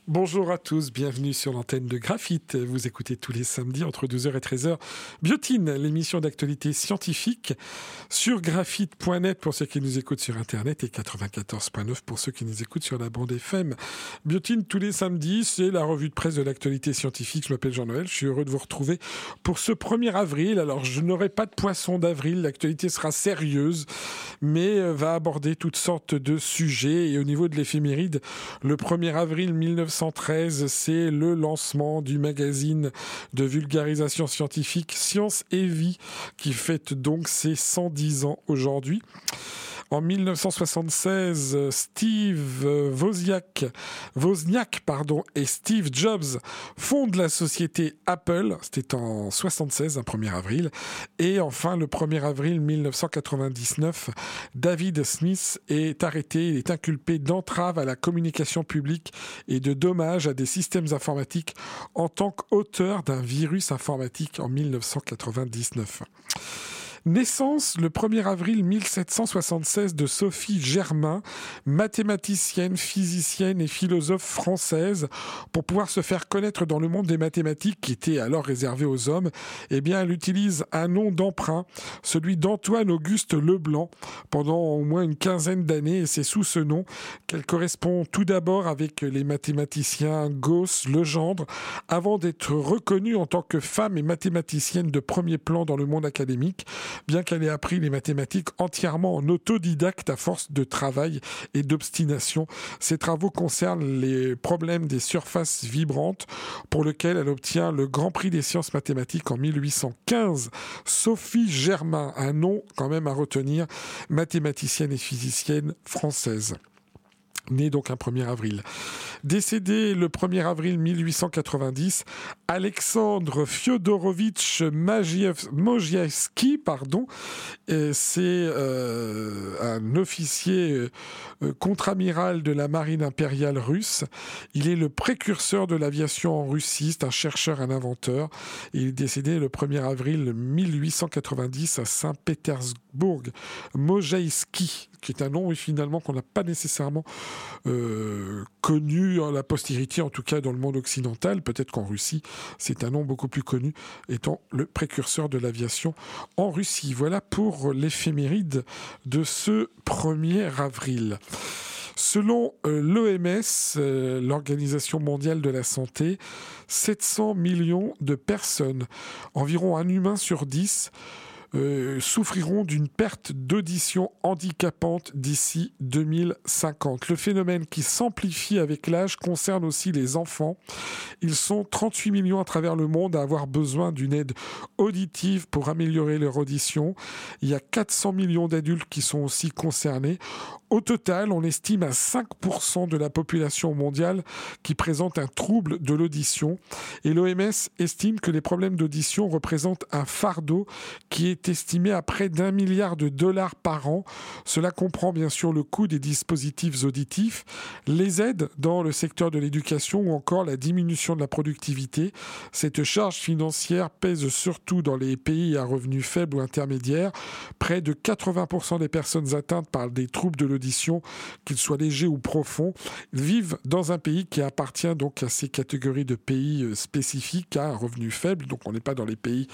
Bonjour à tous, bienvenue sur l'antenne de Graphite. Vous écoutez tous les samedis entre 12h et 13h Biotine, l'émission d'actualité scientifique sur graphite.net pour ceux qui nous écoutent sur Internet et 94.9 pour ceux qui nous écoutent sur la bande FM. Biotine tous les samedis, c'est la revue de presse de l'actualité scientifique. Je m'appelle Jean-Noël, je suis heureux de vous retrouver pour ce 1er avril. Alors je n'aurai pas de poisson d'avril, l'actualité sera sérieuse, mais va aborder toutes sortes de sujets. Et au niveau de l'éphéméride, le 1er avril 1913, c'est le lancement du magazine de vulgarisation scientifique Science et Vie qui fête donc ses 110 ans aujourd'hui. En 1976, Steve Wozniak et Steve Jobs fondent la société Apple. C'était en 76, un 1er avril. Et enfin, le 1er avril 1999, David Smith est arrêté. Il est inculpé d'entrave à la communication publique et de dommages à des systèmes informatiques en tant qu'auteur d'un virus informatique en 1999. Naissance le 1er avril 1776 de Sophie Germain, mathématicienne, physicienne et philosophe française. Pour pouvoir se faire connaître dans le monde des mathématiques qui était alors réservé aux hommes, eh bien, elle utilise un nom d'emprunt, celui d'Antoine-Auguste Leblanc, pendant au moins une quinzaine d'années, et c'est sous ce nom qu'elle correspond tout d'abord avec les mathématiciens Gauss, Legendre, avant d'être reconnue en tant que femme et mathématicienne de premier plan dans le monde académique, bien qu'elle ait appris les mathématiques entièrement en autodidacte à force de travail et d'obstination. Ses travaux concernent les problèmes des surfaces vibrantes, pour lequel elle obtient le Grand Prix des sciences mathématiques en 1815. Sophie Germain, un nom quand même à retenir, mathématicienne et physicienne française. Né donc un 1er avril. Décédé le 1er avril 1890, Alexandre Fyodorovitch Mogievski, c'est un officier contre-amiral de la marine impériale russe. Il est le précurseur de l'aviation en Russie, c'est un chercheur, un inventeur. Il est décédé le 1er avril 1890 à Saint-Pétersbourg. Mogievski, qui est un nom finalement qu'on n'a pas nécessairement connu à la postérité, en tout cas dans le monde occidental. Peut-être qu'en Russie, c'est un nom beaucoup plus connu, étant le précurseur de l'aviation en Russie. Voilà pour l'éphéméride de ce 1er avril. Selon l'OMS, l'Organisation mondiale de la santé, 700 millions de personnes, environ un humain sur 10, souffriront d'une perte d'audition handicapante d'ici 2050. Le phénomène qui s'amplifie avec l'âge concerne aussi les enfants. Ils sont 38 millions à travers le monde à avoir besoin d'une aide auditive pour améliorer leur audition. Il y a 400 millions d'adultes qui sont aussi concernés. Au total, on estime à 5% de la population mondiale qui présente un trouble de l'audition. Et l'OMS estime que les problèmes d'audition représentent un fardeau qui est estimé à près d'1 milliard de dollars par an. Cela comprend bien sûr le coût des dispositifs auditifs, les aides dans le secteur de l'éducation ou encore la diminution de la productivité. Cette charge financière pèse surtout dans les pays à revenus faibles ou intermédiaires. Près de 80% des personnes atteintes par des troubles de l'audition, qu'ils soient légers ou profonds, vivent dans un pays qui appartient donc à ces catégories de pays spécifiques à revenus faibles. Donc on n'est pas dans les pays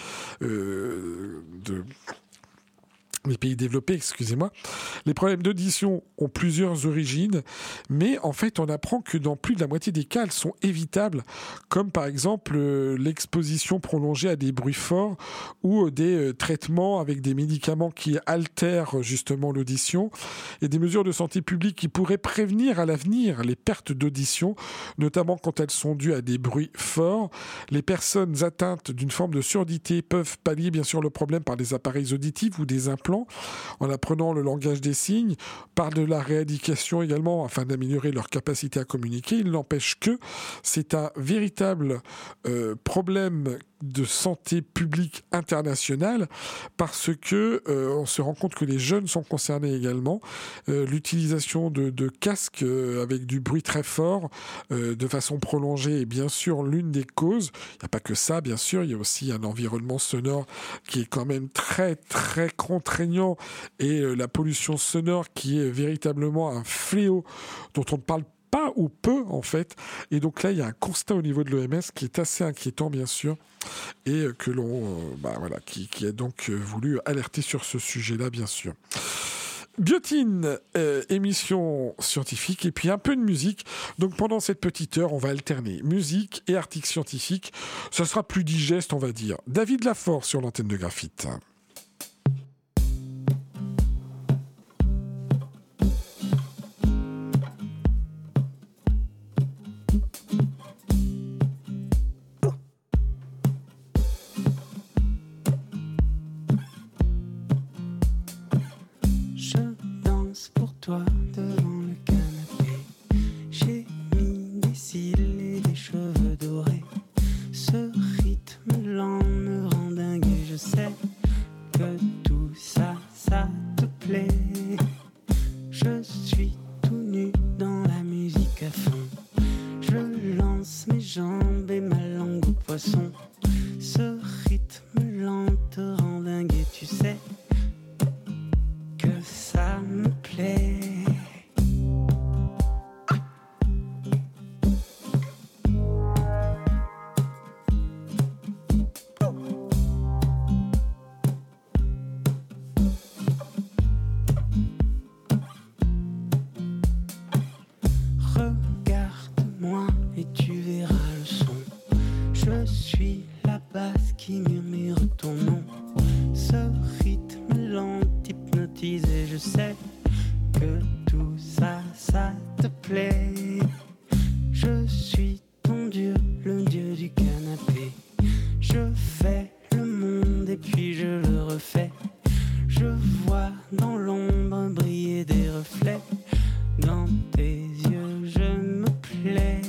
les pays développés, excusez-moi. Les problèmes d'audition ont plusieurs origines, mais en fait, on apprend que dans plus de la moitié des cas, elles sont évitables, comme par exemple l'exposition prolongée à des bruits forts ou des traitements avec des médicaments qui altèrent justement l'audition, et des mesures de santé publique qui pourraient prévenir à l'avenir les pertes d'audition, notamment quand elles sont dues à des bruits forts. Les personnes atteintes d'une forme de surdité peuvent pallier bien sûr le problème par des appareils auditifs ou des implants, en apprenant le langage des signes, par de la rééducation également, afin d'améliorer leur capacité à communiquer. Il n'empêche que c'est un véritable problème de santé publique internationale, parce que on se rend compte que les jeunes sont concernés également. L'utilisation de casques avec du bruit très fort de façon prolongée est bien sûr l'une des causes. Il n'y a pas que ça, bien sûr, il y a aussi un environnement sonore qui est quand même très très contraignant, et la pollution sonore qui est véritablement un fléau dont on ne parle pas ou peu en fait. Et donc là, il y a un constat au niveau de l'OMS qui est assez inquiétant, bien sûr, et que l'on, qui a donc voulu alerter sur ce sujet-là, bien sûr. Biotine, émission scientifique et puis un peu de musique. Donc pendant cette petite heure, on va alterner musique et articles scientifiques. Ça sera plus digeste, on va dire. David Lafort sur l'antenne de Graphite. Toi devant le canapé, j'ai mis des cils et des cheveux dorés. Ce rythme lent me rend dingue et je sais que tout ça, ça te plaît. Je suis tout nu dans la musique à fond. Je lance mes jambes et ma langue au poisson. Ce rythme lent te rend dingue et tu sais que ça me plaît. Regarde-moi et tu verras le son. Je suis la basse qui murmure ton nom. Ce rythme lent t'hypnotise et je sais que tout ça, ça te plaît. Je suis ton dieu, le dieu du canapé. Je fais le monde et puis je le refais. Je vois dans l'ombre briller des reflets. Dans tes yeux, je me plais.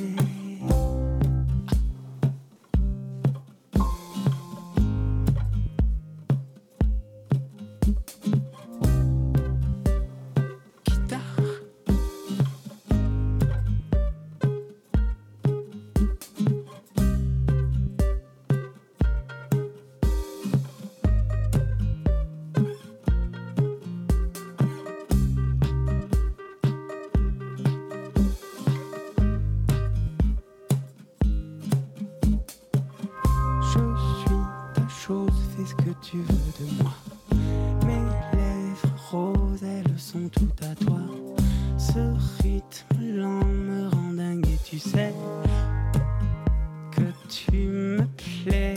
Fais ce que tu veux de moi. Mes lèvres roses, elles sont toutes à toi. Ce rythme lent me rend dingue et tu sais que tu me plais.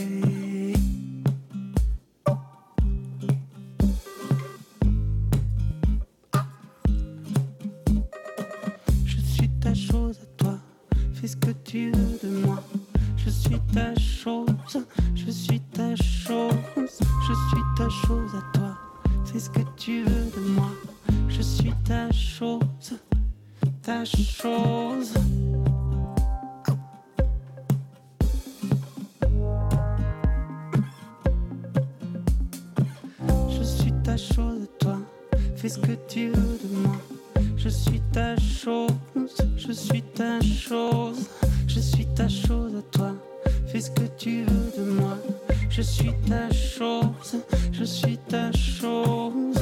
Je suis ta chose à toi. Fais ce que tu veux de moi. Je suis ta chose, je suis ta chose, je suis ta chose à toi. Fais ce que tu veux de moi. Je suis ta chose, ta chose. Je suis ta chose à toi. Fais ce que tu veux de moi. Je suis ta chose, je suis ta chose. Je suis ta chose à toi, fais ce que tu veux de moi. Je suis ta chose, je suis ta chose.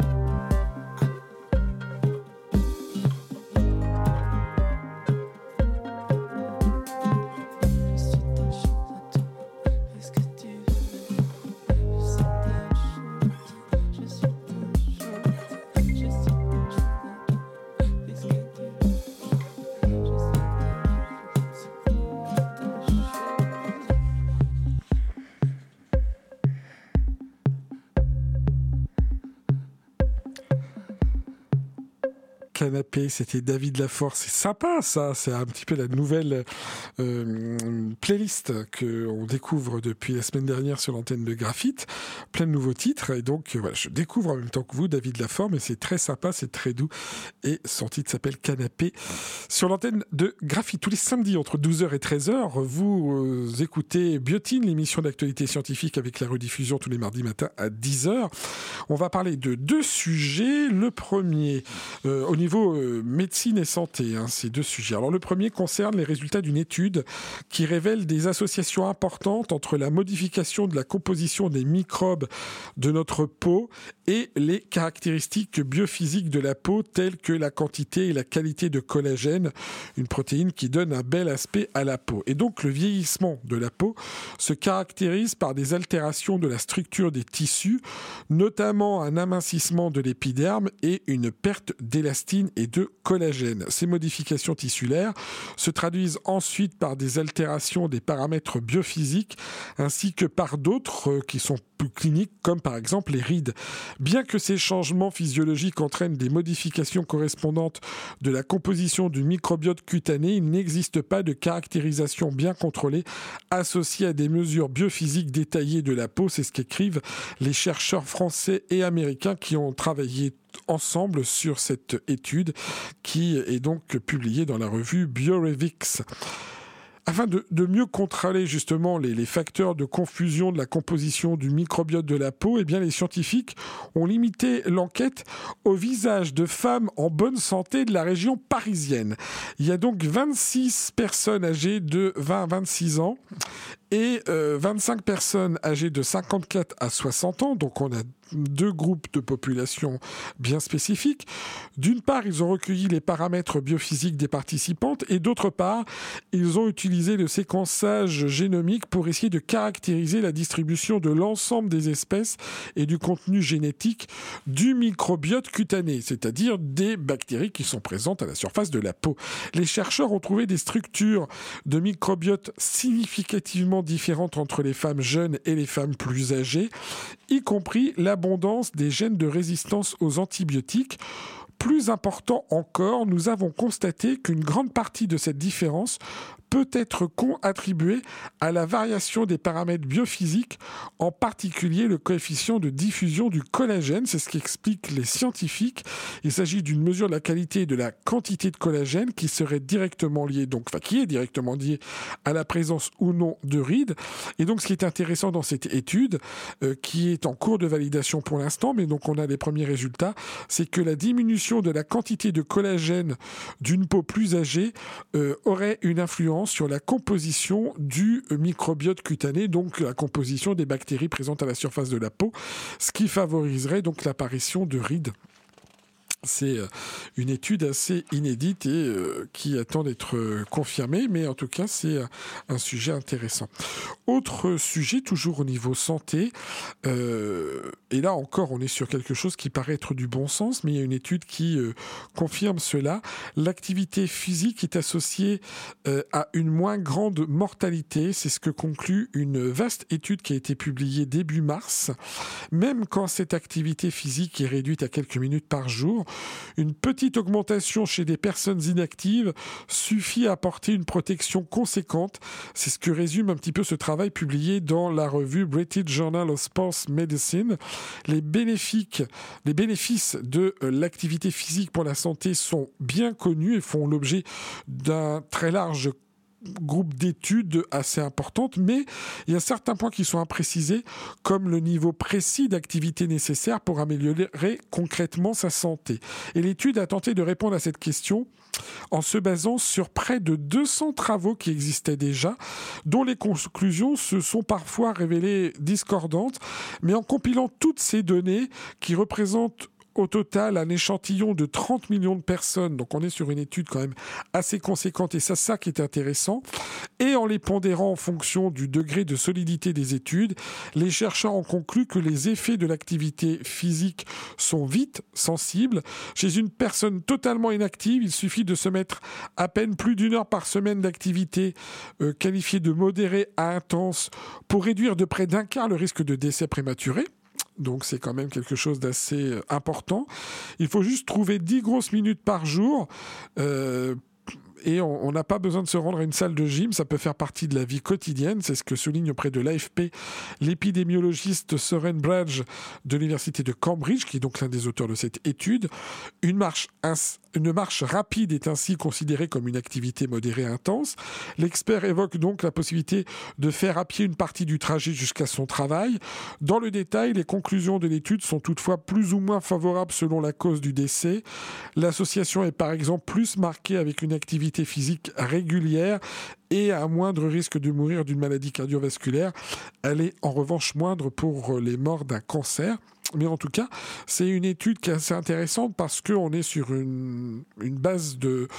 Canapé, c'était David Lafort. C'est sympa, ça. C'est un petit peu la nouvelle playlist qu'on découvre depuis la semaine dernière sur l'antenne de Graphite. Plein de nouveaux titres. Et donc, voilà, je découvre en même temps que vous David Lafort, mais c'est très sympa, c'est très doux. Et son titre s'appelle Canapé. Sur l'antenne de Graphite, tous les samedis entre 12h et 13h, vous écoutez Biotine, l'émission d'actualité scientifique avec la rediffusion tous les mardis matins à 10h. On va parler de deux sujets. Le premier, au niveau niveau médecine et santé, ces deux sujets. Alors le premier concerne les résultats d'une étude qui révèle des associations importantes entre la modification de la composition des microbes de notre peau et les caractéristiques biophysiques de la peau, telles que la quantité et la qualité de collagène, une protéine qui donne un bel aspect à la peau. Et donc le vieillissement de la peau se caractérise par des altérations de la structure des tissus, notamment un amincissement de l'épiderme et une perte d'élastine et de collagène. Ces modifications tissulaires se traduisent ensuite par des altérations des paramètres biophysiques ainsi que par d'autres qui sont plus cliniques, comme par exemple les rides. Bien que ces changements physiologiques entraînent des modifications correspondantes de la composition du microbiote cutané, il n'existe pas de caractérisation bien contrôlée associée à des mesures biophysiques détaillées de la peau. C'est ce qu'écrivent les chercheurs français et américains qui ont travaillé ensemble sur cette étude qui est donc publiée dans la revue Biorevics. Afin de mieux contrôler justement les facteurs de confusion de la composition du microbiote de la peau, eh bien les scientifiques ont limité l'enquête au visage de femmes en bonne santé de la région parisienne. Il y a donc 26 personnes âgées de 20 à 26 ans et 25 personnes âgées de 54 à 60 ans. Donc on a deux groupes de population bien spécifiques. D'une part, ils ont recueilli les paramètres biophysiques des participantes et d'autre part, ils ont utilisé le séquençage génomique pour essayer de caractériser la distribution de l'ensemble des espèces et du contenu génétique du microbiote cutané, c'est-à-dire des bactéries qui sont présentes à la surface de la peau. Les chercheurs ont trouvé des structures de microbiote significativement différentes entre les femmes jeunes et les femmes plus âgées, y compris l'abondance des gènes de résistance aux antibiotiques. Plus important encore, nous avons constaté qu'une grande partie de cette différence peut être attribuée à la variation des paramètres biophysiques, en particulier le coefficient de diffusion du collagène. C'est ce qu'expliquent les scientifiques. Il s'agit d'une mesure de la qualité et de la quantité de collagène qui serait directement liée, qui est directement liée à la présence ou non de rides. Et donc, ce qui est intéressant dans cette étude, qui est en cours de validation pour l'instant, mais donc on a les premiers résultats, c'est que la diminution de la quantité de collagène d'une peau plus âgée aurait une influence sur la composition du microbiote cutané, donc la composition des bactéries présentes à la surface de la peau, ce qui favoriserait donc l'apparition de rides. C'est une étude assez inédite et qui attend d'être confirmée, mais en tout cas, c'est un sujet intéressant. Autre sujet, toujours au niveau santé, et là encore, on est sur quelque chose qui paraît être du bon sens, mais il y a une étude qui confirme cela. L'activité physique est associée à une moins grande mortalité. C'est ce que conclut une vaste étude qui a été publiée début mars. Même quand cette activité physique est réduite à quelques minutes par jour, une petite augmentation chez des personnes inactives suffit à apporter une protection conséquente. C'est ce que résume un petit peu ce travail publié dans la revue British Journal of Sports Medicine. Les bénéfices de l'activité physique pour la santé sont bien connus et font l'objet d'un très large groupe d'études assez importantes, mais il y a certains points qui sont imprécisés, comme le niveau précis d'activité nécessaire pour améliorer concrètement sa santé. Et l'étude a tenté de répondre à cette question en se basant sur près de 200 travaux qui existaient déjà, dont les conclusions se sont parfois révélées discordantes, mais en compilant toutes ces données qui représentent au total un échantillon de 30 millions de personnes, donc on est sur une étude quand même assez conséquente, et c'est ça qui est intéressant, et en les pondérant en fonction du degré de solidité des études, les chercheurs ont conclu que les effets de l'activité physique sont vite sensibles. Chez une personne totalement inactive, il suffit de se mettre à peine plus d'1 heure par semaine d'activité qualifiée de modérée à intense pour réduire de près d'1 quart le risque de décès prématuré. Donc c'est quand même quelque chose d'assez important. Il faut juste trouver 10 grosses minutes par jour et on n'a pas besoin de se rendre à une salle de gym, ça peut faire partie de la vie quotidienne. C'est ce que souligne auprès de l'AFP l'épidémiologiste Søren Brekke de l'université de Cambridge, qui est donc l'un des auteurs de cette étude. Une marche rapide est ainsi considérée comme une activité modérée intense. L'expert évoque donc la possibilité de faire à pied une partie du trajet jusqu'à son travail. Dans le détail, les conclusions de l'étude sont toutefois plus ou moins favorables selon la cause du décès. L'association est par exemple plus marquée avec une activité physique régulière et à moindre risque de mourir d'une maladie cardiovasculaire. Elle est en revanche moindre pour les morts d'un cancer. Mais en tout cas, c'est une étude qui est assez intéressante parce qu'on est sur une base de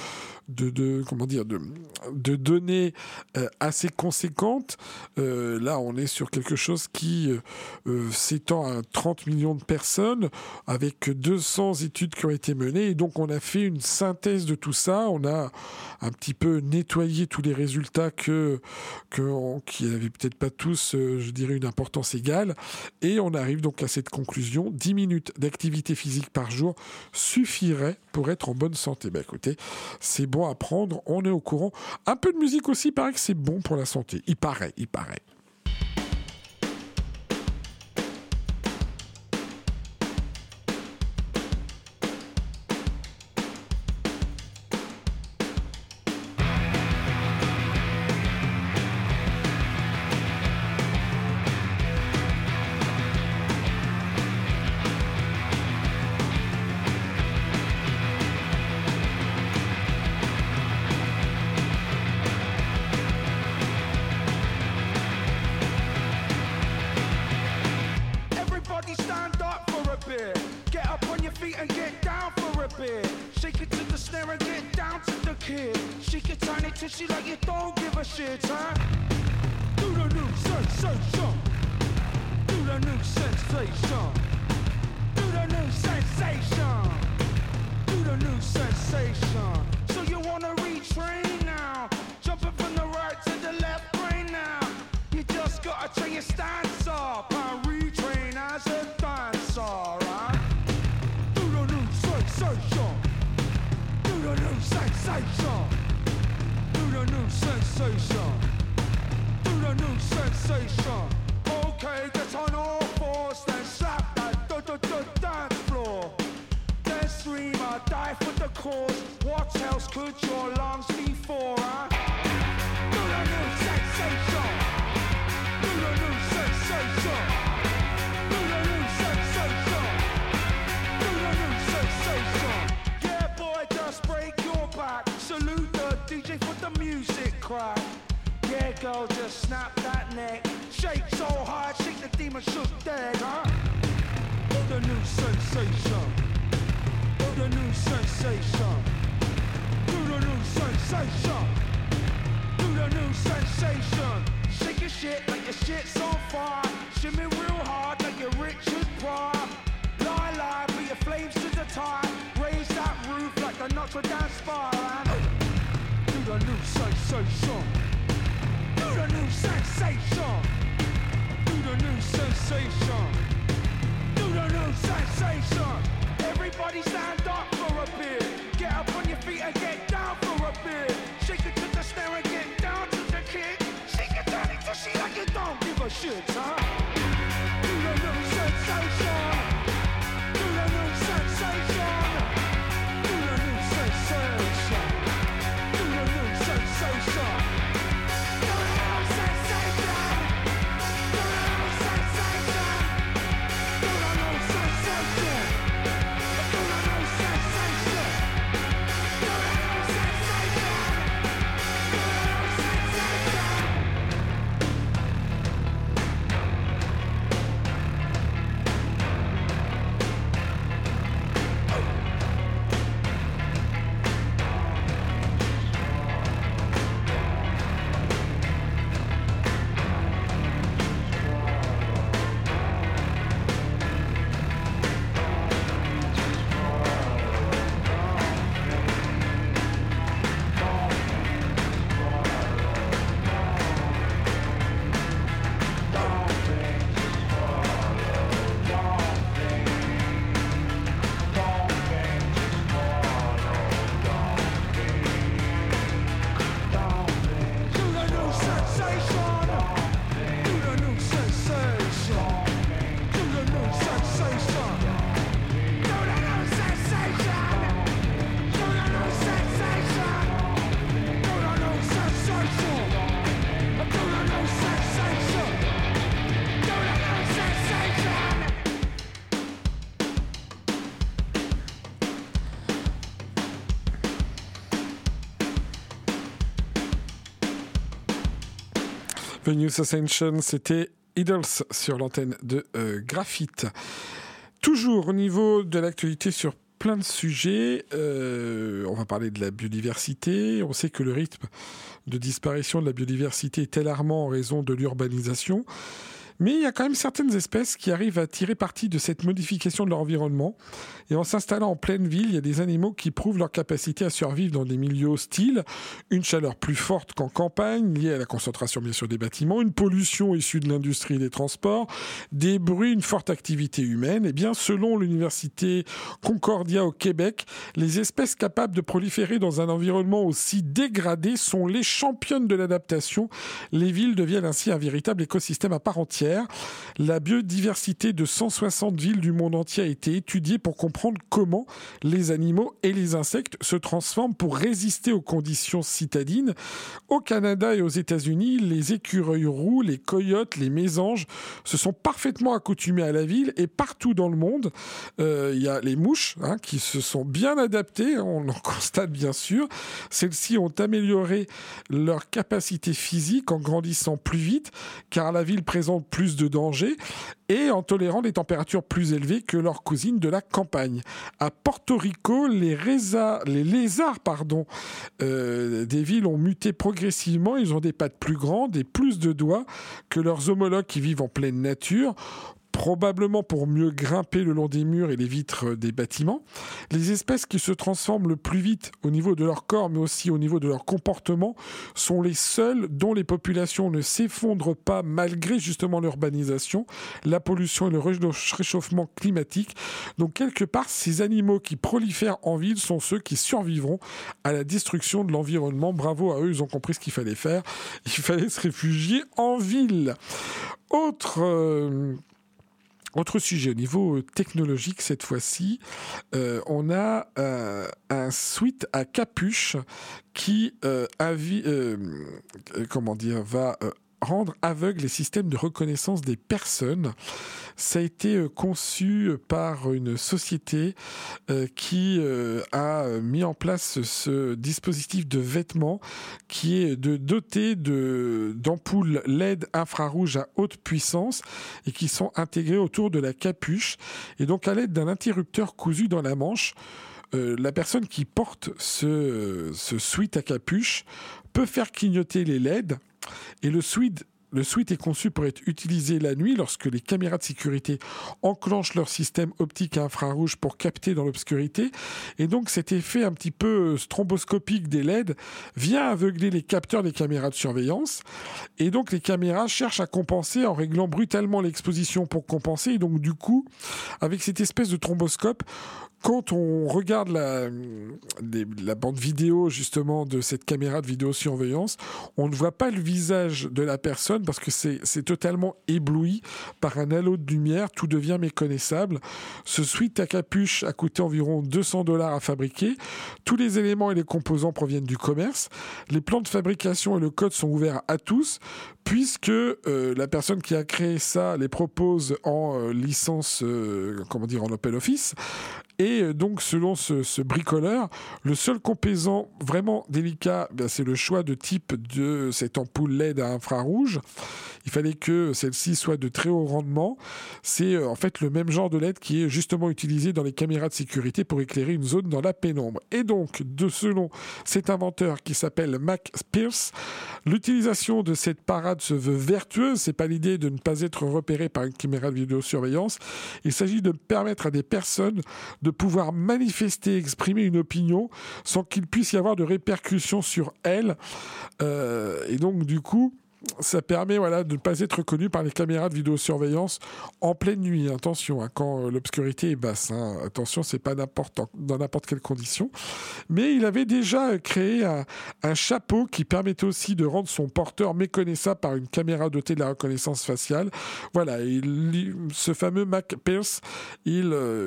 données assez conséquentes. Là, on est sur quelque chose qui s'étend à 30 millions de personnes avec 200 études qui ont été menées. Et donc, on a fait une synthèse de tout ça. On a un petit peu nettoyé tous les résultats qui n'avaient peut-être pas tous, je dirais, une importance égale. Et on arrive donc à cette conclusion. 10 minutes d'activité physique par jour suffirait pour être en bonne santé. Ben écoutez, c'est bon à prendre, on est au courant. Un peu de musique aussi, il paraît que c'est bon pour la santé. Il paraît. The News Ascension, c'était Idols sur l'antenne de Graphite. Toujours au niveau de l'actualité sur plein de sujets, on va parler de la biodiversité. On sait que le rythme de disparition de la biodiversité est alarmant en raison de l'urbanisation. Mais il y a quand même certaines espèces qui arrivent à tirer parti de cette modification de leur environnement. Et en s'installant en pleine ville, il y a des animaux qui prouvent leur capacité à survivre dans des milieux hostiles. Une chaleur plus forte qu'en campagne, liée à la concentration bien sûr des bâtiments, une pollution issue de l'industrie et des transports, des bruits, une forte activité humaine. Et bien, selon l'université Concordia au Québec, les espèces capables de proliférer dans un environnement aussi dégradé sont les championnes de l'adaptation. Les villes deviennent ainsi un véritable écosystème à part entière. La biodiversité de 160 villes du monde entier a été étudiée pour comprendre comment les animaux et les insectes se transforment pour résister aux conditions citadines. Au Canada et aux États-Unis, les écureuils roux, les coyotes, les mésanges se sont parfaitement accoutumés à la ville, et partout dans le monde, il y a les mouches qui se sont bien adaptées, on en constate bien sûr. Celles-ci ont amélioré leur capacité physique en grandissant plus vite, car la ville présente plus de dangers, et en tolérant des températures plus élevées que leurs cousines de la campagne. À Porto Rico, les lézards des villes ont muté progressivement. Ils ont des pattes plus grandes et plus de doigts que leurs homologues qui vivent en pleine nature, probablement pour mieux grimper le long des murs et les vitres des bâtiments. Les espèces qui se transforment le plus vite au niveau de leur corps, mais aussi au niveau de leur comportement, sont les seules dont les populations ne s'effondrent pas malgré justement l'urbanisation, la pollution et le réchauffement climatique. Donc quelque part, ces animaux qui prolifèrent en ville sont ceux qui survivront à la destruction de l'environnement. Bravo à eux, ils ont compris ce qu'il fallait faire. Il fallait se réfugier en ville. Autre sujet au niveau technologique cette fois-ci, on a un sweat à capuche qui va rendre aveugle les systèmes de reconnaissance des personnes. Ça a été conçu par une société qui a mis en place ce dispositif de vêtements qui est doté d'ampoules LED infrarouges à haute puissance et qui sont intégrées autour de la capuche. Et donc à l'aide d'un interrupteur cousu dans la manche, la personne qui porte ce sweat à capuche peut faire clignoter les LED. Et le sweat est conçu pour être utilisé la nuit lorsque les caméras de sécurité enclenchent leur système optique à infrarouge pour capter dans l'obscurité. Et donc cet effet un petit peu stromboscopique des LED vient aveugler les capteurs des caméras de surveillance. Et donc les caméras cherchent à compenser en réglant brutalement l'exposition pour compenser. Et donc du coup, avec cette espèce de thromboscope, quand on regarde la bande vidéo justement de cette caméra de vidéosurveillance, on ne voit pas le visage de la personne parce que c'est totalement ébloui par un halo de lumière, tout devient méconnaissable. Ce sweat à capuche a coûté environ $200 à fabriquer. Tous les éléments et les composants proviennent du commerce. Les plans de fabrication et le code sont ouverts à tous, puisque la personne qui a créé ça les propose en licence, en open office. Et donc, selon ce bricoleur, le seul composant vraiment délicat, c'est le choix de type de cette ampoule LED à infrarouge. Il fallait que celle-ci soit de très haut rendement. C'est en fait le même genre de LED qui est justement utilisé dans les caméras de sécurité pour éclairer une zone dans la pénombre. Et donc, selon cet inventeur qui s'appelle Mac Pierce, l'utilisation de cette parade se veut vertueuse. C'est pas l'idée de ne pas être repéré par une caméra de vidéosurveillance. Il s'agit de permettre à des personnes de pouvoir manifester, exprimer une opinion sans qu'il puisse y avoir de répercussions sur elle. Et donc, du coup, ça permet de ne pas être reconnu par les caméras de vidéosurveillance en pleine nuit. Attention, quand l'obscurité est basse. Attention, c'est pas dans n'importe quelle condition. Mais il avait déjà créé un chapeau qui permettait aussi de rendre son porteur méconnaissable par une caméra dotée de la reconnaissance faciale. Voilà, ce fameux Mac Pierce, il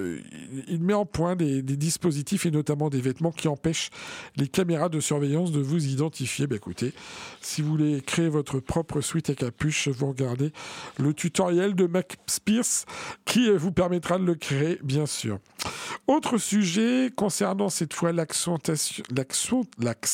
met en point des dispositifs et notamment des vêtements qui empêchent les caméras de surveillance de vous identifier. Écoutez, si vous voulez créer votre votre propre sweat à capuche, vous regardez le tutoriel de Max Pierce qui vous permettra de le créer, bien sûr. Autre sujet concernant cette fois l'accentuation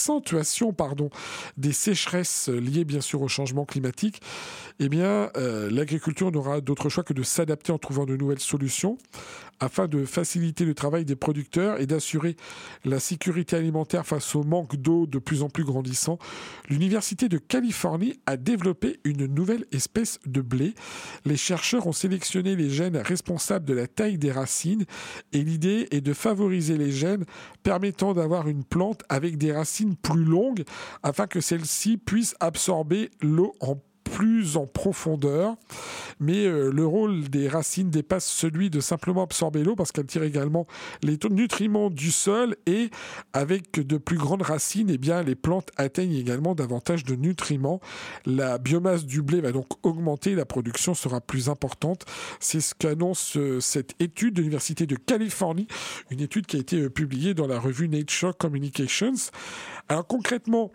des sécheresses liées bien sûr au changement climatique. Eh bien, l'agriculture n'aura d'autre choix que de s'adapter en trouvant de nouvelles solutions afin de faciliter le travail des producteurs et d'assurer la sécurité alimentaire face au manque d'eau de plus en plus grandissant. L'Université de Californie a développé une nouvelle espèce de blé. Les chercheurs ont sélectionné les gènes responsables de la taille des racines et l'idée est de favoriser les gènes permettant d'avoir une plante avec des racines plus longues afin que celle-ci puisse absorber l'eau plus en profondeur, mais le rôle des racines dépasse celui de simplement absorber l'eau parce qu'elle tire également les nutriments du sol et avec de plus grandes racines, eh bien, les plantes atteignent également davantage de nutriments. La biomasse du blé va donc augmenter, la production sera plus importante. C'est ce qu'annonce cette étude de l'Université de Californie, une étude qui a été publiée dans la revue Nature Communications. Alors concrètement,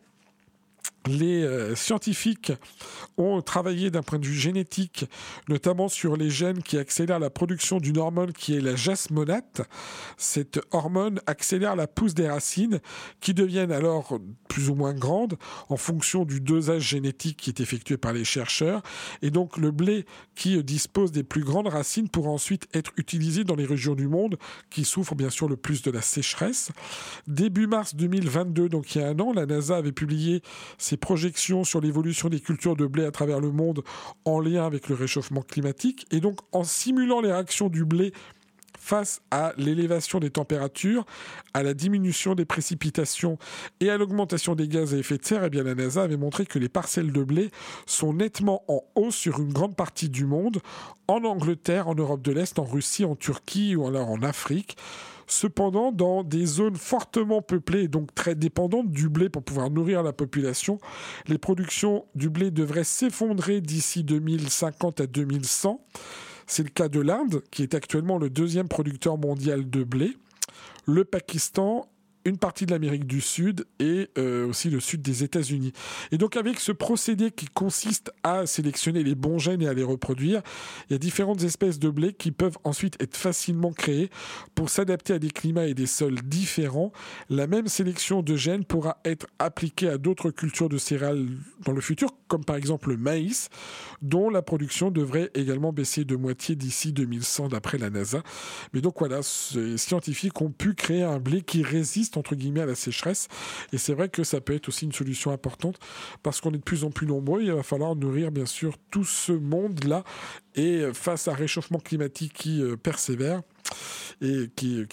les scientifiques ont travaillé d'un point de vue génétique, notamment sur les gènes qui accélèrent la production d'une hormone qui est la jasmonate. Cette hormone accélère la pousse des racines qui deviennent alors plus ou moins grandes en fonction du dosage génétique qui est effectué par les chercheurs. Et donc le blé qui dispose des plus grandes racines pourra ensuite être utilisé dans les régions du monde qui souffrent bien sûr le plus de la sécheresse. Début mars 2022, donc il y a un an, la NASA avait publié ses projections sur l'évolution des cultures de blé à travers le monde en lien avec le réchauffement climatique. Et donc, en simulant les réactions du blé face à l'élévation des températures, à la diminution des précipitations et à l'augmentation des gaz à effet de serre, eh bien, la NASA avait montré que les parcelles de blé sont nettement en hausse sur une grande partie du monde, en Angleterre, en Europe de l'Est, en Russie, en Turquie ou alors en Afrique. Cependant, dans des zones fortement peuplées et donc très dépendantes du blé pour pouvoir nourrir la population, les productions du blé devraient s'effondrer d'ici 2050 à 2100. C'est le cas de l'Inde, qui est actuellement le deuxième producteur mondial de blé, le Pakistan, une partie de l'Amérique du Sud et aussi le sud des États-Unis. Et donc avec ce procédé qui consiste à sélectionner les bons gènes et à les reproduire, il y a différentes espèces de blé qui peuvent ensuite être facilement créées pour s'adapter à des climats et des sols différents. La même sélection de gènes pourra être appliquée à d'autres cultures de céréales dans le futur, comme par exemple le maïs, dont la production devrait également baisser de moitié d'ici 2100 d'après la NASA. Mais donc voilà, ces scientifiques ont pu créer un blé qui résiste entre guillemets à la sécheresse, et c'est vrai que ça peut être aussi une solution importante parce qu'on est de plus en plus nombreux, il va falloir nourrir bien sûr tout ce monde-là, et face à un réchauffement climatique qui persévère et qui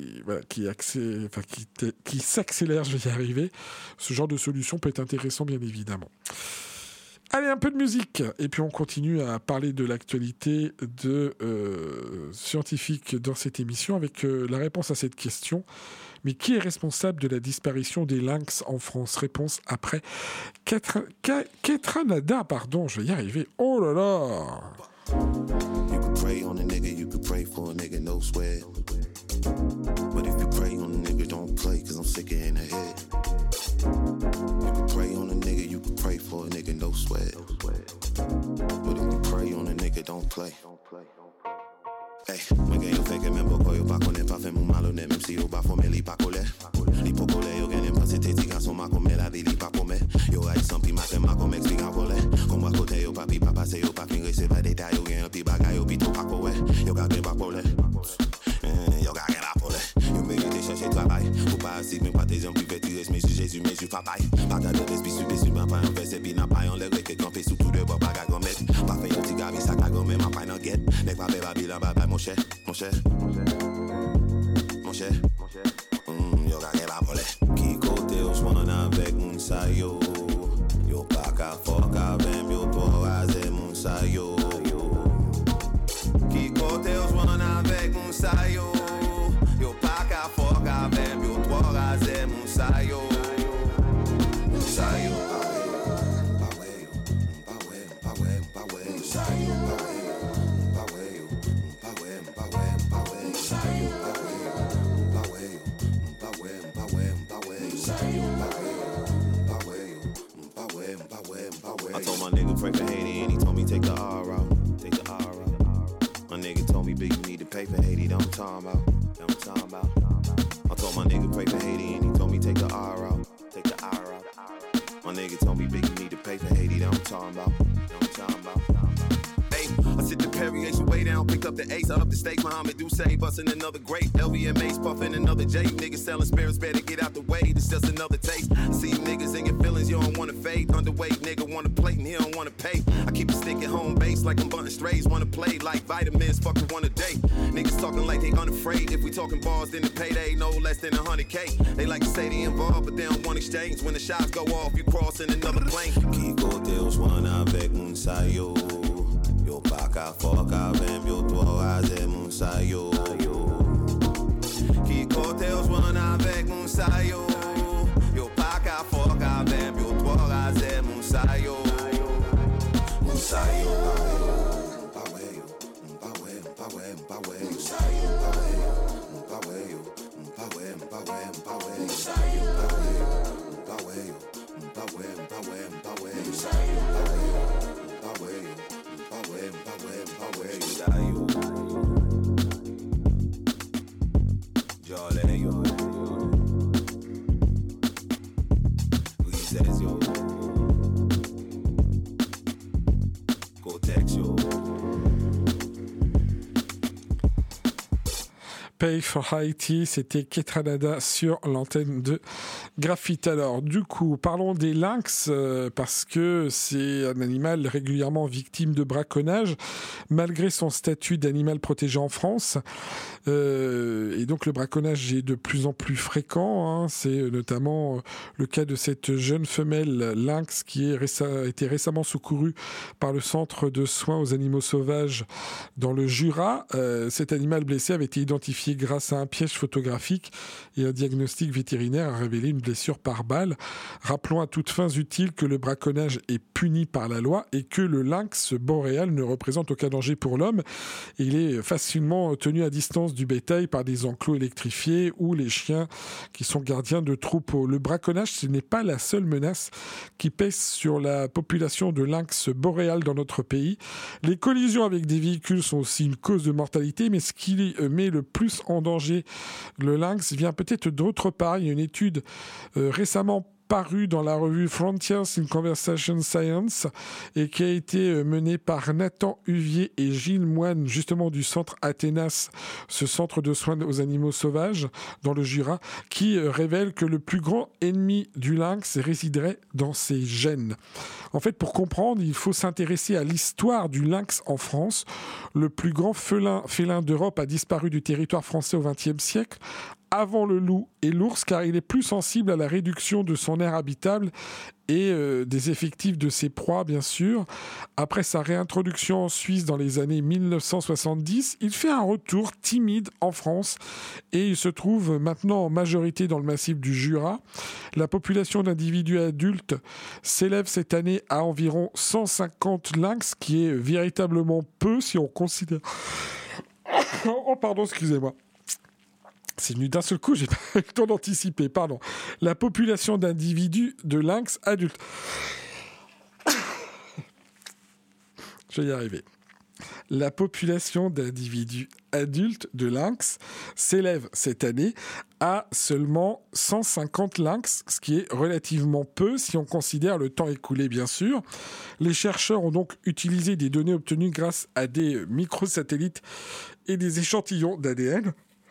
s'accélère, je vais y arriver, ce genre de solution peut être intéressant bien évidemment. Allez, un peu de musique, et puis on continue à parler de l'actualité de scientifique dans cette émission avec la réponse à cette question. Mais qui est responsable de la disparition des lynx en France? Réponse après Ketranada, pardon, je vais y arriver. Oh là là! You could pray on a nigga, you could pray for a nigga, no sweat. But if you pray on a nigga, don't play, cause I'm sicker in the head. You could pray on a nigga, you could pray for a nigga, no sweat. But if you pray on a nigga, don't play. Hey, mwen gen yo feke men poko yo pa konen pa fe mou malone, même si yo pa fome li pa kole. Li po kole yo gen pa se te ti gason ma kome la vi li pa pome. Yo ay san pi maten ma kome explica vole. Kon mwa kote yo pa pi pa pase yo pa fin rese pa deta yo gen pi bagay yo pi to pa kowe. Yo ka gen pa pole. Yo ka gen pa pole. Yo merite chercher travail. Ou pa asik men pa te jan pi veti res men su Jésus men su papay. Pa ta de respi su besu ma pa yon verse pi na pa yon le reke kampe sou tout de bo bagay gomet. Pa fe yon ti gavi sa ka gomet ma pa yon get. Nek pa pe babilan babay mon cher, mon cher, mon cher, yo ka gen pa pole. Ki kote yo jwan avek moun sa yo. Yo pa ka fok avem yo to raze moun sa yo. Ki kote yo jwan avek moun sa yo. Yo pa ka fok avem yo to raze moun sa yo. Sa yo. I told my nigga pray for Haiti and he told me take the R out. Take the R out. My nigga told me big you need to pay for Haiti. That I'm talking about. I told my nigga pray for Haiti and he told me take the R out. Take the R out. My nigga told me big you need to pay for Haiti. That I'm talking about. I sit the Perrier way down, picked up the ace, I up the steak, Muhammad do say, bustin' another grape, LVMH puffin' another J, niggas selling spirits, better get out the way, it's just another taste. I see you niggas in your feelings, you don't wanna fade, underweight nigga wanna plate and he don't wanna pay. I keep a stick at home base like I'm bunting strays, wanna play like vitamins, fuckin' one a day. Niggas talking like they unafraid, if we talking bars then the payday no less than 100K. They like to say they involved but they don't want exchange, when the shots go off you crossing another plane. Kiko Deus wana avec un sayo. Yo paca foca, vem yo tuoraze mon sayo. Kiko Deus wana avec mon sayo. Yo paca foca, vem yo tuoraze mon sayo. Mon sayo. Pay for Haiti, c'était Ketranada sur l'antenne de Graphite. Alors, du coup, parlons des lynx, parce que c'est un animal régulièrement victime de braconnage, malgré son statut d'animal protégé en France. Et donc, le braconnage est de plus en plus fréquent. Hein. C'est notamment le cas de cette jeune femelle lynx qui a été récemment secourue par le centre de soins aux animaux sauvages dans le Jura. Cet animal blessé avait été identifié grâce à un piège photographique et un diagnostic vétérinaire a révélé une blessure par balle. Rappelons à toutes fins utiles que le braconnage est puni par la loi et que le lynx boréal ne représente aucun danger pour l'homme. Il est facilement tenu à distance du bétail par des enclos électrifiés ou les chiens qui sont gardiens de troupeaux. Le braconnage, ce n'est pas la seule menace qui pèse sur la population de lynx boréal dans notre pays. Les collisions avec des véhicules sont aussi une cause de mortalité, mais ce qui met le plus en danger le lynx vient peut-être d'autre part. Il y a une étude récemment paru dans la revue Frontiers in Conversation Science et qui a été menée par Nathan Huvier et Gilles Moine, justement du centre Athénas, ce centre de soins aux animaux sauvages dans le Jura, qui révèle que le plus grand ennemi du lynx résiderait dans ses gènes. En fait, pour comprendre, il faut s'intéresser à l'histoire du lynx en France. Le plus grand félin d'Europe a disparu du territoire français au XXe siècle, avant le loup et l'ours, car il est plus sensible à la réduction de son aire habitable et des effectifs de ses proies, bien sûr. Après sa réintroduction en Suisse dans les années 1970, il fait un retour timide en France et il se trouve maintenant en majorité dans le massif du Jura. La population d'individus adultes s'élève cette année à environ 150 lynx, qui est véritablement peu si on considère... Oh pardon, excusez-moi. C'est venu d'un seul coup, j'ai pas eu le temps d'anticiper, pardon. La population d'individus de lynx adultes. Je vais y arriver. La population d'individus adultes de lynx s'élève cette année à seulement 150 lynx, ce qui est relativement peu si on considère le temps écoulé, bien sûr. Les chercheurs ont donc utilisé des données obtenues grâce à des microsatellites et des échantillons d'ADN.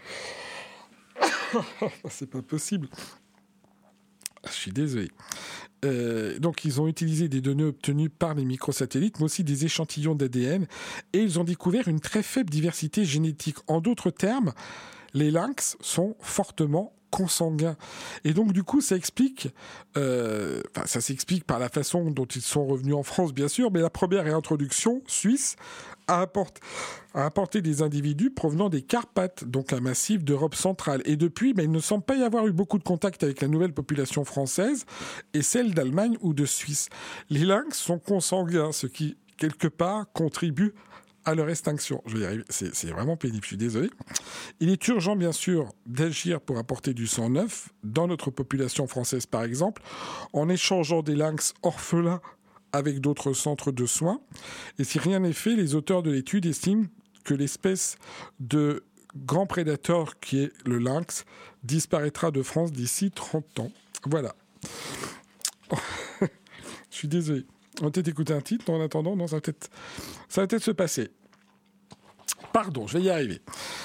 C'est pas possible. Je suis désolé. Donc, ils ont utilisé des données obtenues par les microsatellites, mais aussi des échantillons d'ADN, et ils ont découvert une très faible diversité génétique. En d'autres termes, les lynx sont fortement consanguins. Et donc, du coup, ça explique... ça s'explique par la façon dont ils sont revenus en France, bien sûr, mais la première réintroduction suisse a apporté des individus provenant des Carpates, donc un massif d'Europe centrale. Et depuis, il ne semble pas y avoir eu beaucoup de contact avec la nouvelle population française et celle d'Allemagne ou de Suisse. Les lynx sont consanguins, ce qui, quelque part, contribue à leur extinction. Je vais y arriver, c'est vraiment pénible, je suis désolé. Il est urgent, bien sûr, d'agir pour apporter du sang neuf dans notre population française, par exemple, en échangeant des lynx orphelins avec d'autres centres de soins. Et si rien n'est fait, les auteurs de l'étude estiment que l'espèce de grand prédateur qui est le lynx disparaîtra de France d'ici 30 ans. Voilà. Je suis désolé. On va peut-être écouter un titre en attendant. Non, ça va peut-être se passer. Pardon, je vais y arriver.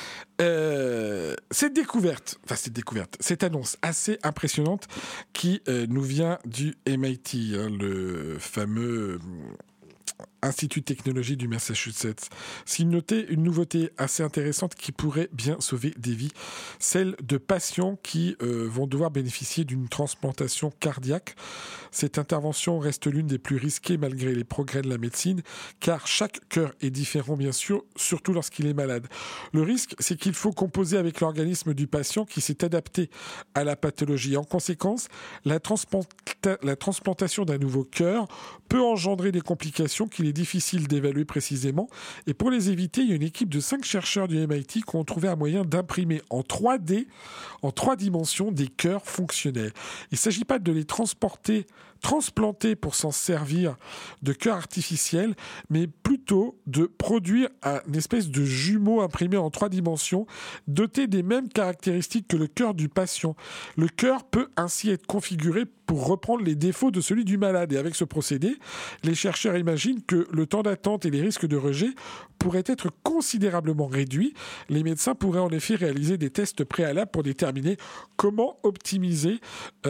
Cette annonce assez impressionnante qui nous vient du MIT, le fameux Institut de technologie du Massachusetts. S'il notait une nouveauté assez intéressante qui pourrait bien sauver des vies, celle de patients qui vont devoir bénéficier d'une transplantation cardiaque. Cette intervention reste l'une des plus risquées malgré les progrès de la médecine, car chaque cœur est différent bien sûr, surtout lorsqu'il est malade. Le risque, c'est qu'il faut composer avec l'organisme du patient qui s'est adapté à la pathologie. En conséquence, la transplantation d'un nouveau cœur peut engendrer des complications qu'il est difficile d'évaluer précisément. Et pour les éviter, il y a une équipe de 5 chercheurs du MIT qui ont trouvé un moyen d'imprimer en 3D, en 3 dimensions, des cœurs fonctionnels. Il ne s'agit pas de les transplanter pour s'en servir de cœur artificiel, mais plutôt de produire une espèce de jumeau imprimé en 3 dimensions, doté des mêmes caractéristiques que le cœur du patient. Le cœur peut ainsi être configuré pour reprendre les défauts de celui du malade. Et avec ce procédé, les chercheurs imaginent que le temps d'attente et les risques de rejet pourraient être considérablement réduits. Les médecins pourraient en effet réaliser des tests préalables pour déterminer comment optimiser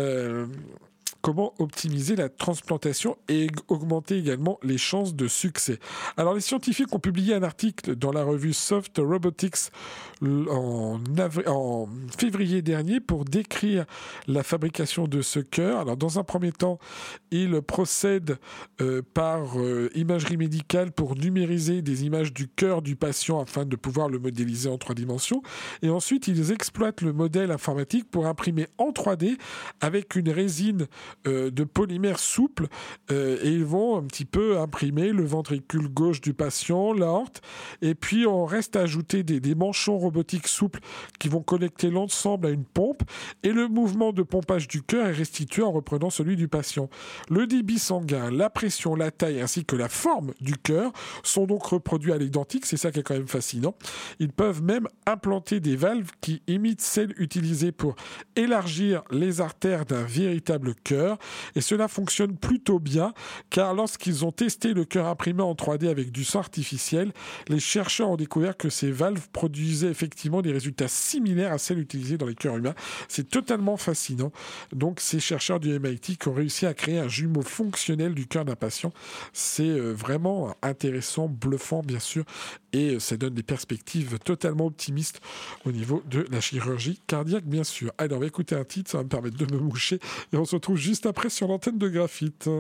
la transplantation et augmenter également les chances de succès. Alors, les scientifiques ont publié un article dans la revue Soft Robotics en février dernier pour décrire la fabrication de ce cœur. Alors, dans un premier temps, ils procèdent par imagerie médicale pour numériser des images du cœur du patient afin de pouvoir le modéliser en 3 dimensions. Et ensuite, ils exploitent le modèle informatique pour imprimer en 3D avec une résine de polymère souple et ils vont un petit peu imprimer le ventricule gauche du patient, l'aorte, et puis on reste à ajouter des manchons robotiques souples qui vont connecter l'ensemble à une pompe et le mouvement de pompage du cœur est restitué en reprenant celui du patient. Le débit sanguin, la pression, la taille ainsi que la forme du cœur sont donc reproduits à l'identique, c'est ça qui est quand même fascinant. Ils peuvent même implanter des valves qui imitent celles utilisées pour élargir les artères d'un véritable cœur. Et cela fonctionne plutôt bien, car lorsqu'ils ont testé le cœur imprimé en 3D avec du sang artificiel, les chercheurs ont découvert que ces valves produisaient effectivement des résultats similaires à celles utilisées dans les cœurs humains. C'est totalement fascinant. Donc, ces chercheurs du MIT qui ont réussi à créer un jumeau fonctionnel du cœur d'un patient, c'est vraiment intéressant, bluffant bien sûr, et ça donne des perspectives totalement optimistes au niveau de la chirurgie cardiaque bien sûr. Allez, on va écouter un titre, ça va me permettre de me moucher, et on se retrouve juste après sur l'antenne de Graphite.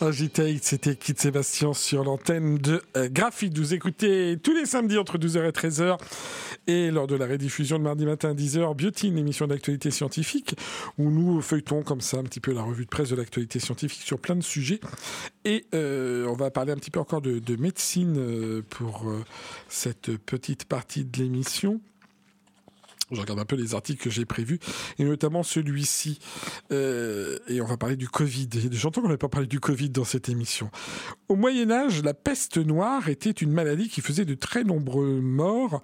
Agitate, c'était Kid Sébastien sur l'antenne de Graphite. Vous écoutez tous les samedis entre 12h et 13h et lors de la rediffusion de mardi matin à 10h, Biotine, l'émission d'actualité scientifique, où nous feuilletons comme ça un petit peu la revue de presse de l'actualité scientifique sur plein de sujets. Et on va parler un petit peu encore de médecine pour cette petite partie de l'émission. Je regarde un peu les articles que j'ai prévus, et notamment celui-ci. Et on va parler du Covid. J'entends qu'on n'avait pas parlé du Covid dans cette émission. Au Moyen-Âge, la peste noire était une maladie qui faisait de très nombreux morts.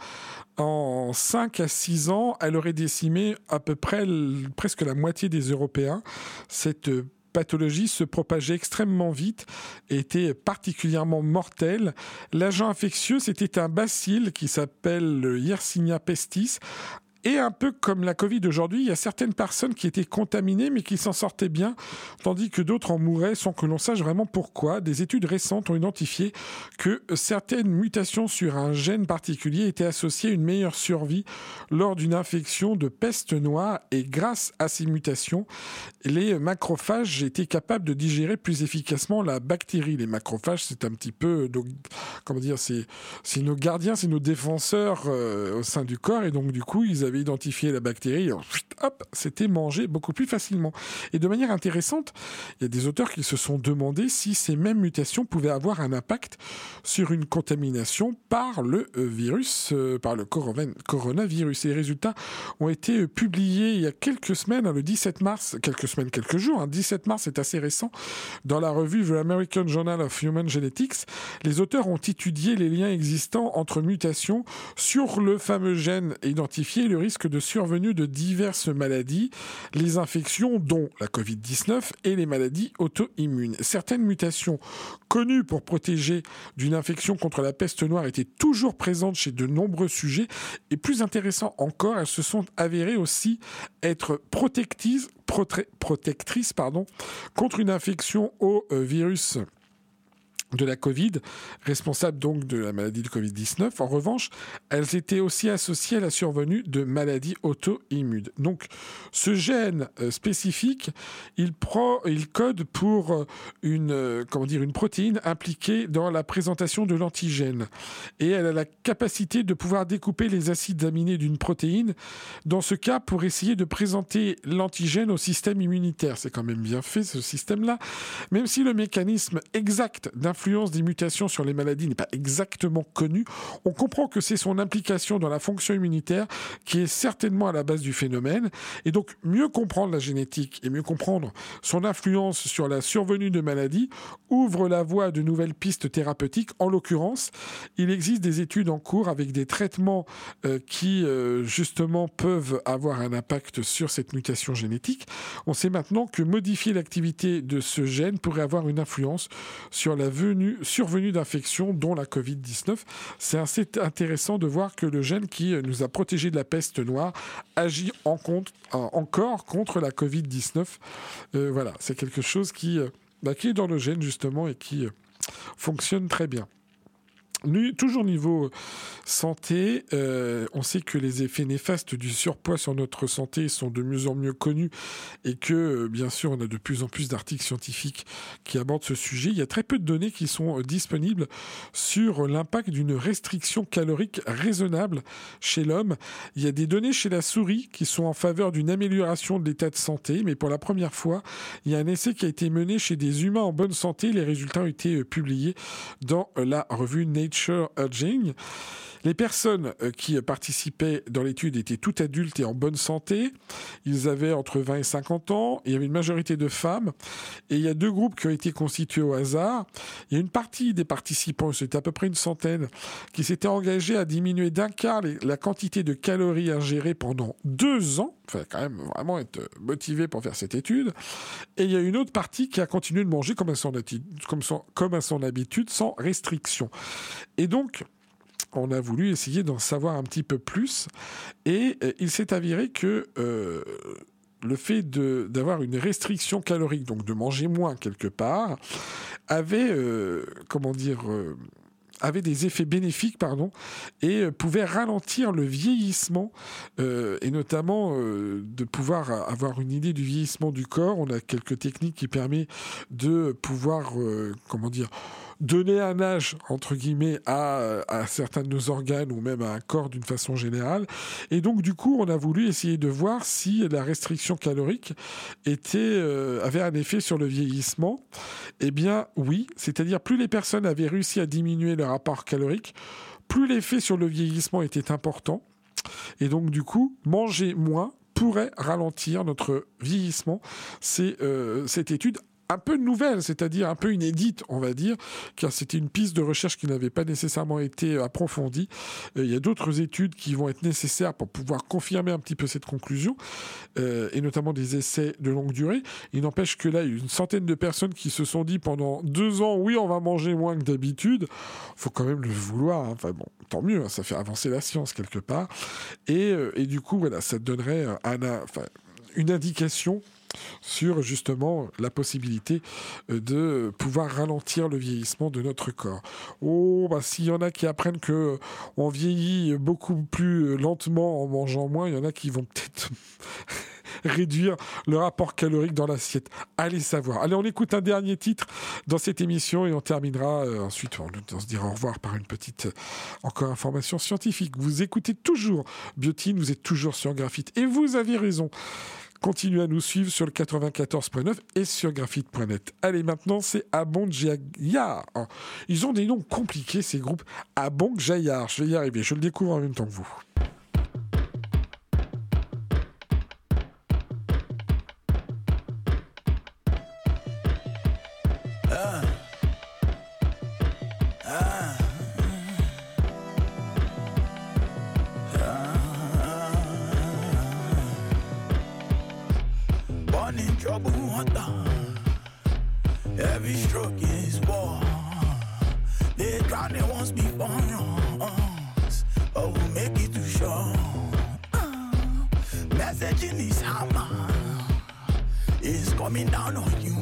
En 5 à 6 ans, elle aurait décimé à peu près presque la moitié des Européens. Cette pathologie se propageait extrêmement vite et était particulièrement mortelle. L'agent infectieux, c'était un bacille qui s'appelle le Yersinia pestis. Et un peu comme la Covid aujourd'hui, il y a certaines personnes qui étaient contaminées mais qui s'en sortaient bien, tandis que d'autres en mouraient sans que l'on sache vraiment pourquoi. Des études récentes ont identifié que certaines mutations sur un gène particulier étaient associées à une meilleure survie lors d'une infection de peste noire, et grâce à ces mutations, les macrophages étaient capables de digérer plus efficacement la bactérie. Les macrophages, c'est un petit peu, comment dire, c'est nos gardiens, c'est nos défenseurs au sein du corps, et donc du coup, ils avaient identifié la bactérie, et hop, c'était mangé beaucoup plus facilement. Et de manière intéressante, il y a des auteurs qui se sont demandé si ces mêmes mutations pouvaient avoir un impact sur une contamination par le virus, par le coronavirus. Et les résultats ont été publiés il y a quelques semaines, le 17 mars, quelques jours, 17 mars, c'est assez récent, dans la revue The American Journal of Human Genetics. Les auteurs ont étudié les liens existants entre mutations sur le fameux gène identifié, le risque de survenue de diverses maladies, les infections dont la Covid-19 et les maladies auto-immunes. Certaines mutations connues pour protéger d'une infection contre la peste noire étaient toujours présentes chez de nombreux sujets, et plus intéressant encore, elles se sont avérées aussi être protectrices contre une infection au virus de la Covid, responsable donc de la maladie de Covid-19. En revanche, elles étaient aussi associées à la survenue de maladies auto-immunes. Donc, ce gène spécifique, il code pour une protéine impliquée dans la présentation de l'antigène. Et elle a la capacité de pouvoir découper les acides aminés d'une protéine, dans ce cas, pour essayer de présenter l'antigène au système immunitaire. C'est quand même bien fait, ce système-là. Même si le mécanisme exact d'influence des mutations sur les maladies n'est pas exactement connu, on comprend que c'est son implication dans la fonction immunitaire qui est certainement à la base du phénomène. Et donc, mieux comprendre la génétique et mieux comprendre son influence sur la survenue de maladies ouvre la voie à de nouvelles pistes thérapeutiques. En l'occurrence, il existe des études en cours avec des traitements qui, justement, peuvent avoir un impact sur cette mutation génétique. On sait maintenant que modifier l'activité de ce gène pourrait avoir une influence sur la survenue d'infections, dont la Covid-19. C'est assez intéressant de voir que le gène qui nous a protégés de la peste noire agit encore contre la Covid-19. Voilà, c'est quelque chose qui est dans le gène, justement, et qui fonctionne très bien. Toujours niveau santé, on sait que les effets néfastes du surpoids sur notre santé sont de mieux en mieux connus, et que, bien sûr, on a de plus en plus d'articles scientifiques qui abordent ce sujet. Il y a très peu de données qui sont disponibles sur l'impact d'une restriction calorique raisonnable chez l'homme. Il y a des données chez la souris qui sont en faveur d'une amélioration de l'état de santé, mais pour la première fois, il y a un essai qui a été mené chez des humains en bonne santé. Les résultats ont été publiés dans la revue Nature Aging. Les personnes qui participaient dans l'étude étaient toutes adultes et en bonne santé. Ils avaient entre 20 et 50 ans. Il y avait une majorité de femmes. Et il y a 2 groupes qui ont été constitués au hasard. Il y a une partie des participants, c'était à peu près une centaine, qui s'étaient engagés à diminuer d'un quart la quantité de calories ingérées pendant 2 ans. Il fallait quand même vraiment être motivé pour faire cette étude. Et il y a une autre partie qui a continué de manger comme à son habitude, sans restriction. Et donc, on a voulu essayer d'en savoir un petit peu plus, et il s'est avéré que le fait d'avoir une restriction calorique, donc de manger moins quelque part, avait avait des effets bénéfiques, et pouvait ralentir le vieillissement, et notamment de pouvoir avoir une idée du vieillissement du corps. On a quelques techniques qui permettent de pouvoir, donner un âge, entre guillemets, à certains de nos organes ou même à un corps d'une façon générale. Et donc, du coup, on a voulu essayer de voir si la restriction calorique avait un effet sur le vieillissement. Eh bien, oui. C'est-à-dire, plus les personnes avaient réussi à diminuer leur apport calorique, plus l'effet sur le vieillissement était important. Et donc, du coup, manger moins pourrait ralentir notre vieillissement. C'est cette étude un peu nouvelle, c'est-à-dire un peu inédite, on va dire, car c'était une piste de recherche qui n'avait pas nécessairement été approfondie. Il y a d'autres études qui vont être nécessaires pour pouvoir confirmer un petit peu cette conclusion, et notamment des essais de longue durée. Il n'empêche que là, il y a une centaine de personnes qui se sont dit pendant 2 ans, oui, on va manger moins que d'habitude. Il faut quand même le vouloir. Enfin bon, tant mieux, ça fait avancer la science quelque part. Et du coup, voilà, ça donnerait une indication sur justement la possibilité de pouvoir ralentir le vieillissement de notre corps. S'il y en a qui apprennent que on vieillit beaucoup plus lentement en mangeant moins, il y en a qui vont peut-être réduire le rapport calorique dans l'assiette. Allez savoir. Allez, on écoute un dernier titre dans cette émission et on terminera ensuite. On se dira au revoir par une petite encore information scientifique. Vous écoutez toujours Biotine, vous êtes toujours sur Graphite et vous avez raison. Continuez à nous suivre sur le 94.9 et sur graphite.net. Allez, maintenant, c'est Abong Jayar. Ils ont des noms compliqués, ces groupes. Abong Jayar. Je vais y arriver. Je le découvre en même temps que vous. Every stroke is war. They drown it once before us. Oh, we'll make it too short. Message in his hammer is coming down on you.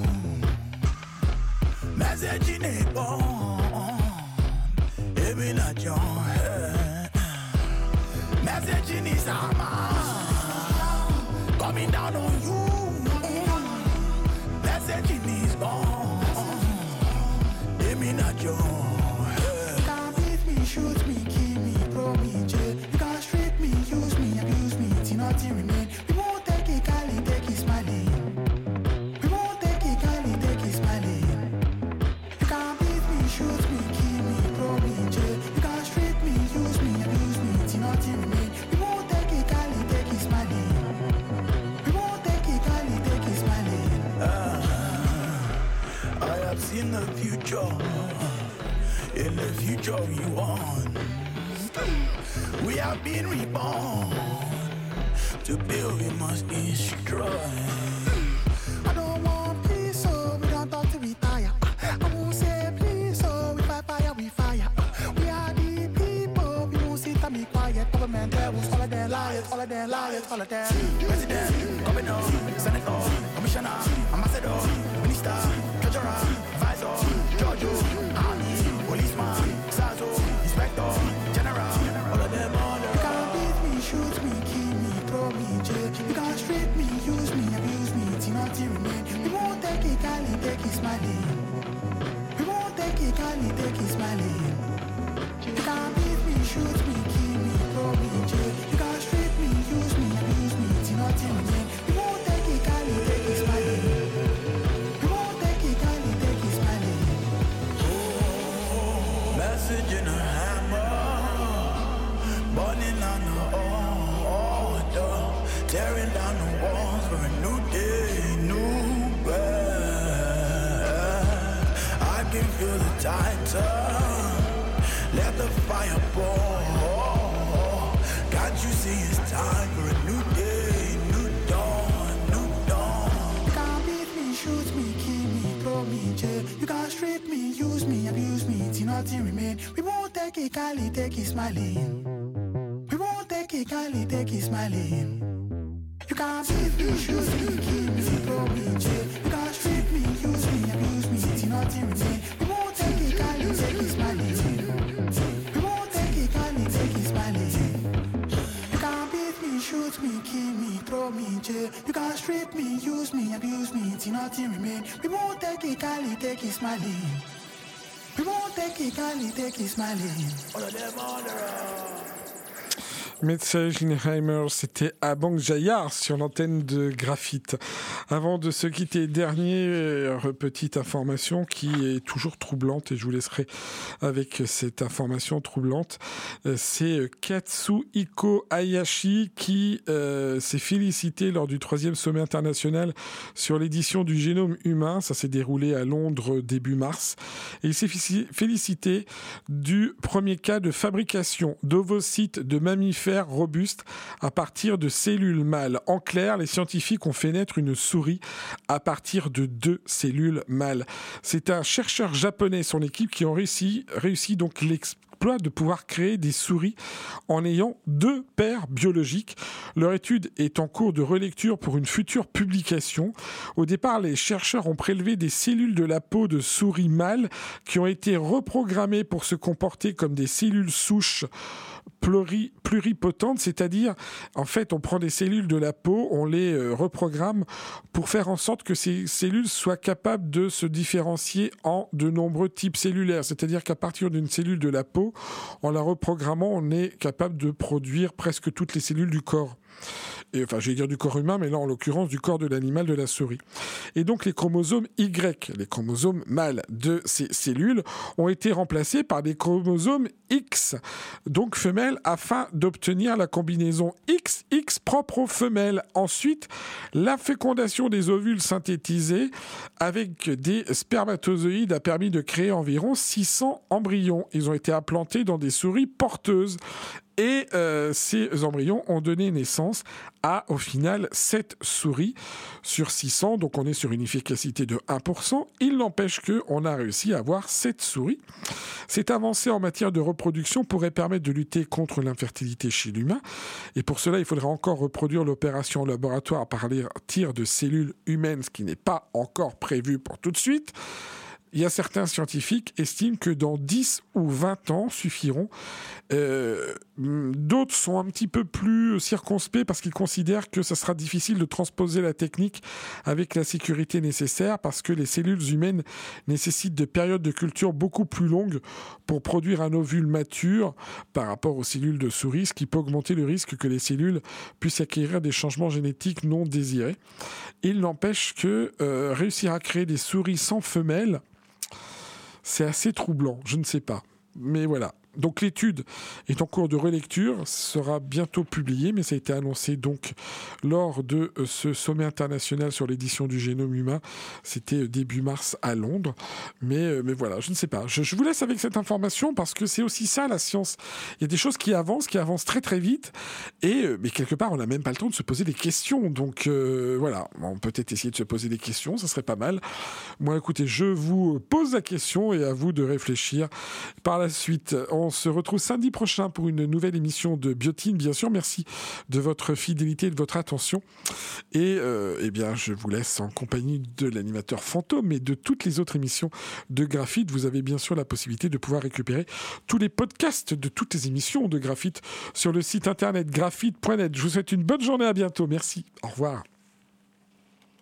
Message in a bomb, aiming at your head. Message in his hammer coming down on you. Message in his bomb, aiming at your head. You can't beat me, shoot me, kill me, throw me in jail. You can't strip me, use me, abuse me, till nothing remain. We won't take it, Cali, take it, smiling. We won't take it, Cali, take it, smiling. You can't beat me, shoot me, kill me, throw me in jail. You can't strip me, use me, abuse me, till nothing remain. We won't take it, Cali, take it, smiling. We won't take it, Cali, take it, smiling. I have seen the future. In the future we want. We have been reborn. To build we must destroy. I don't want peace, so we don't talk to retire. I won't say please, so we fight fire, we fire. We are the people, we won't sit and be quiet. Government devils, all of them liars, all of them liars, all of them. President, governor, senator, commissioner, ambassador, minister, treasurer, advisor, judge, army, policeman, SASO, inspector, general, all of them, all of them. You can't beat me, shoot me, kill me, throw me in jail. You can't strip me, use me, abuse me, till nothing remain. We won't take it, Cali, take it, smiling. We won't take it, Cali, take it, smiling. You can't beat me, shoot me, kill me, throw me in jail. You can't strip me, use me, abuse me, till nothing remain. We won't take it, Cali, take it, smiling. We won't take it, Cali, take it, smiling. Message in a hammer, burning on the altar, tearing down the walls for a new day, new breath. I can feel the tide turn, let the fire pour. Can't you see it's time for a new day, new dawn, new dawn. You can't beat me, shoot me, kill me, throw me in jail. You can't strip me, use me, abuse me, till nothing remain. We won't take it, Cali, take it, smiling. We won't take it, Cali, take it, smiling. You can't beat me, shoot me, kill me, throw me in jail. You can't strip me, use me, abuse me, till nothing remain. We won't take it, Cali, take it, smiling. strip me, use me, abuse me, till nothing remain. We won't take it, Cali, take it, smiling. We won't take it, Cali, take it, smiling. All of them on the road. Metzger Ginheimer, c'était à Banque Jaillard sur l'antenne de Graphite. Avant de se quitter, dernière petite information qui est toujours troublante et je vous laisserai avec cette information troublante. C'est Katsuhiko Hayashi qui s'est félicité lors du 3e sommet international sur l'édition du génome humain. Ça s'est déroulé à Londres début mars. Et il s'est félicité du premier cas de fabrication d'ovocytes de mammifères robustes à partir de cellules mâles. En clair, les scientifiques ont fait naître une souris à partir de 2 cellules mâles. C'est un chercheur japonais et son équipe qui ont réussi donc l'exploit de pouvoir créer des souris en ayant 2 paires biologiques. Leur étude est en cours de relecture pour une future publication. Au départ, les chercheurs ont prélevé des cellules de la peau de souris mâles qui ont été reprogrammées pour se comporter comme des cellules souches pluripotentes, c'est-à-dire, en fait, on prend des cellules de la peau, on les reprogramme pour faire en sorte que ces cellules soient capables de se différencier en de nombreux types cellulaires. C'est-à-dire qu'à partir d'une cellule de la peau, en la reprogrammant, on est capable de produire presque toutes les cellules du corps. Et, enfin, je vais dire du corps humain, mais là, en l'occurrence, du corps de l'animal, de la souris. Et donc, les chromosomes Y, les chromosomes mâles de ces cellules, ont été remplacés par des chromosomes X, donc femelles, afin d'obtenir la combinaison XX propre aux femelles. Ensuite, la fécondation des ovules synthétisés avec des spermatozoïdes a permis de créer environ 600 embryons. Ils ont été implantés dans des souris porteuses. Et ces embryons ont donné naissance à, au final, 7 souris sur 600. Donc, on est sur une efficacité de 1%. Il n'empêche qu'on a réussi à avoir 7 souris. Cette avancée en matière de reproduction pourrait permettre de lutter contre l'infertilité chez l'humain. Et pour cela, il faudra encore reproduire l'opération en laboratoire à partir de cellules humaines, ce qui n'est pas encore prévu pour tout de suite. Il y a certains scientifiques qui estiment que dans 10 ou 20 ans suffiront. D'autres sont un petit peu plus circonspects parce qu'ils considèrent que ça sera difficile de transposer la technique avec la sécurité nécessaire parce que les cellules humaines nécessitent des périodes de culture beaucoup plus longues pour produire un ovule mature par rapport aux cellules de souris, ce qui peut augmenter le risque que les cellules puissent acquérir des changements génétiques non désirés. Il n'empêche que réussir à créer des souris sans femelles, c'est assez troublant, je ne sais pas. Mais voilà. Donc l'étude est en cours de relecture, sera bientôt publiée, mais ça a été annoncé donc lors de ce sommet international sur l'édition du génome humain. C'était début mars à Londres. Mais voilà, je ne sais pas. Je vous laisse avec cette information parce que c'est aussi ça la science. Il y a des choses qui avancent très très vite, mais quelque part on n'a même pas le temps de se poser des questions. Donc voilà, on peut peut-être essayer de se poser des questions, ça serait pas mal. Moi écoutez, je vous pose la question et à vous de réfléchir. Par la suite, on se retrouve samedi prochain pour une nouvelle émission de Biotine. Bien sûr, merci de votre fidélité et de votre attention. Et eh bien, je vous laisse en compagnie de l'animateur fantôme et de toutes les autres émissions de Graphite. Vous avez bien sûr la possibilité de pouvoir récupérer tous les podcasts de toutes les émissions de Graphite sur le site internet graphite.net. Je vous souhaite une bonne journée. À bientôt. Merci. Au revoir.